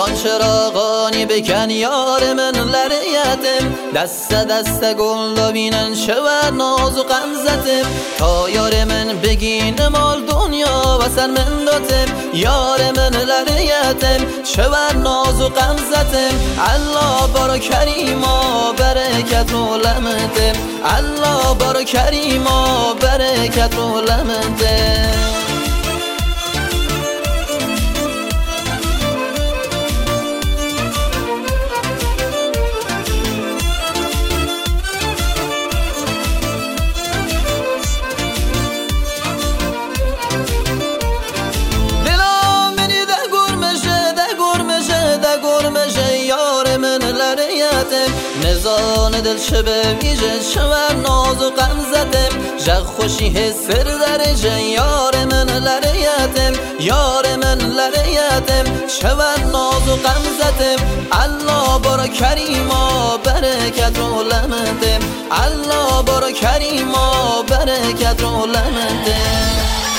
جان چراغانی بکن یار من لریتم دست گل بینن شود ناز و غمزتم تا یار من بگین مال دنیا و سر من داتم یار من لریتم شود ناز و غمزتم الله بارا کریما برکت رو لمتم الله بارا کریما برکت رو لمتم نزان دل شبه ویژه شور ناز و غمزتم جغ خوشی حسر درجه یار من لریتم یار من لریتم شور ناز و غمزتم الله بارا کریما برکت رو لمتم الله بارا کریما برکت رو لمتم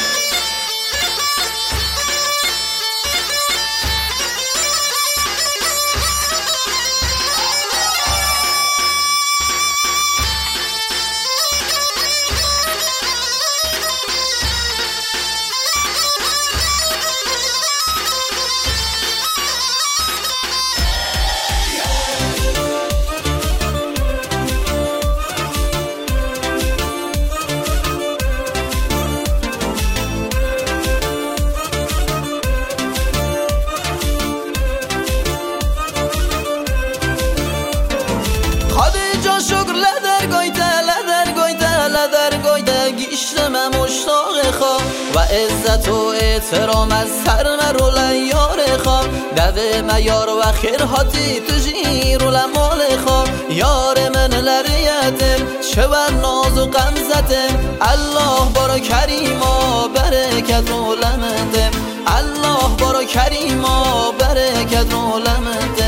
گیشتم مشتاق خواه و عزت و احترام از سر مرو لیار خواه دوه میار و خیرهاتی تجیر و لمال خواه یار من لریتم شود ناز و غمزتم الله بارا کریما برکت رو لمتم الله بارا کریما برکت رو لمتم